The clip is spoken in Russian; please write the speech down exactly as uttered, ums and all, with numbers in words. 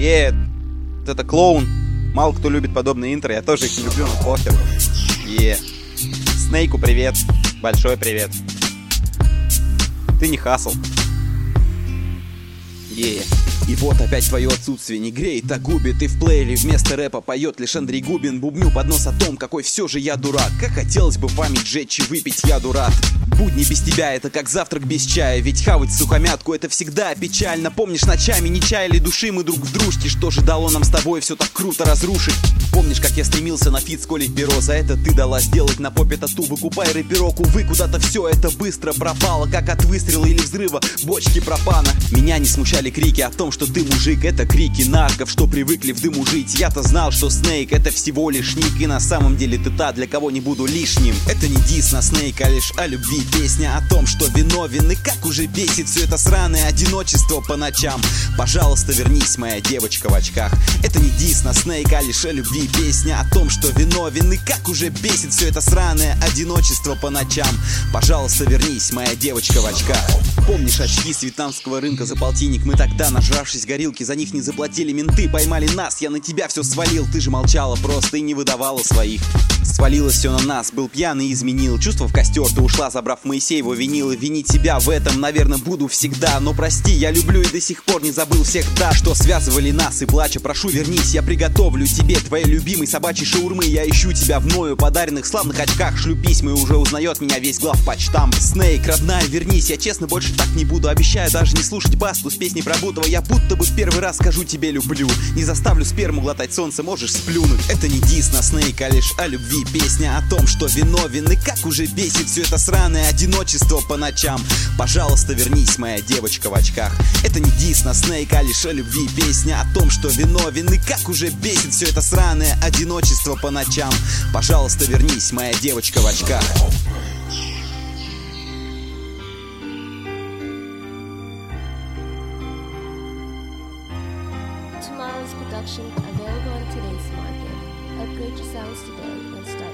Е, это клоун. Мало кто любит подобные интро, я тоже их не люблю, но похер. Е, Снейку привет, большой привет. Ты не хасл. Е. И вот опять твое отсутствие не греет, а губит. И в плеере вместо рэпа поет лишь Андрей Губин. Бубню под нос о том, какой все же я дурак. Как хотелось бы память сжечь и выпить, я дурак. Будни без тебя — это как завтрак без чая. Ведь хавать сухомятку — это всегда печально. Помнишь, ночами не чаяли души мы друг в дружке. Что же дало нам с тобой все так круто разрушить? Помнишь, как я стремился на фит с Колей в бюро? За это ты дала сделать на попе тату. Выкупай рэперок, увы, куда-то все это быстро пропало. Как от выстрела или взрыва бочки пропана. Меня не смущали крики о том, что ты мужик. Это крики нарков, что привыкли в дыму жить. Я-то знал, что Снейк — это всего лишь ник. И на самом деле ты та, для кого не буду лишним. Это не дис на Снейка, а лишь о любви. Песня о том, что виновен. И как уже бесит все это сраное одиночество по ночам. Пожалуйста, вернись, моя девочка в очках. Это не дис на Снейка, а лишь о любви. Песня о том, что виновен. И как уже бесит все это сраное одиночество по ночам. Пожалуйста, вернись, моя девочка в очках. Помнишь очки с вьетнамского рынка за полтинник? Мы тогда, нажравшись горилки, за них не заплатили менты. Поймали нас, я на тебя все свалил. Ты же молчала просто и не выдавала своих. Свалилось все на нас, был пьяный и изменил. Чувство в костер, ты ушла, забрав Моисеева винил. И винить себя в этом, наверное, буду всегда. Но прости, я люблю и до сих пор не забыл всех, да, что связывали нас. И плача, прошу, вернись, я приготовлю тебе твоей любимой собачьей шаурмы. Я ищу тебя в мною подаренных славных очках. Шлю письма, и уже узнает меня весь главпочтамт. Снейк, родная, вернись, я честно больше так не буду. Обещаю даже не слушать басту с песней про Бутова. Я будто бы в первый раз скажу тебе люблю. Не заставлю сперму глотать солнце, можешь сплюнуть. Это не дис на Снейка, а лишь о любви. Песня о том, что виновен. И как уже бесит все это сраное одиночество по ночам. Пожалуйста, вернись, моя девочка в очках. Это не дис на Снейка, а лишь о любви. Песня о том, что виновен. И как уже бесит все это сраное одиночество по ночам. Пожалуйста, вернись, моя девочка в очках. Tomorrow's production available on today's market. Upgrade your sounds today and start